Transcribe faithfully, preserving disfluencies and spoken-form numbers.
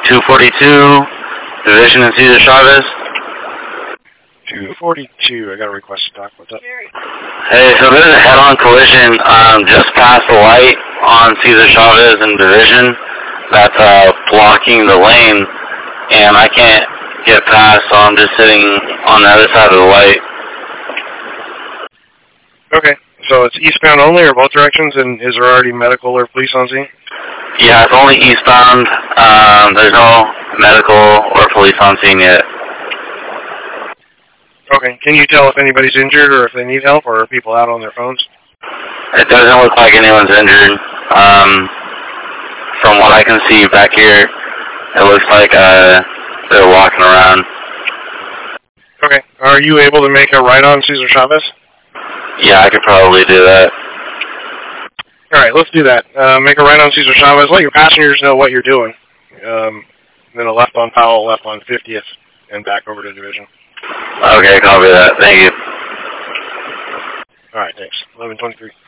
two forty-two, Division and Cesar Chavez. two forty-two, I got a request to talk. What's up? Hey, so there's a head-on collision um, just past the light on Cesar Chavez and Division that's uh, blocking the lane, and I can't get past, so I'm just sitting on the other side of the light. Okay, so it's eastbound only or both directions, and is there already medical or police on scene? Yeah, it's only eastbound. Um, there's no medical or police on scene yet. Okay, can you tell if anybody's injured or if they need help, or are people out on their phones? It doesn't look like anyone's injured. Um, from what I can see back here, it looks like uh, they're walking around. Okay, are you able to make a right on Cesar Chavez? Yeah, I could probably do that. All right, let's do that. Uh, make a right on Cesar Chavez. Let your passengers know what you're doing. Um, then a left on Powell, left on fiftieth, and back over to Division. Okay, copy that. Thank you. All right, thanks. eleven twenty-three.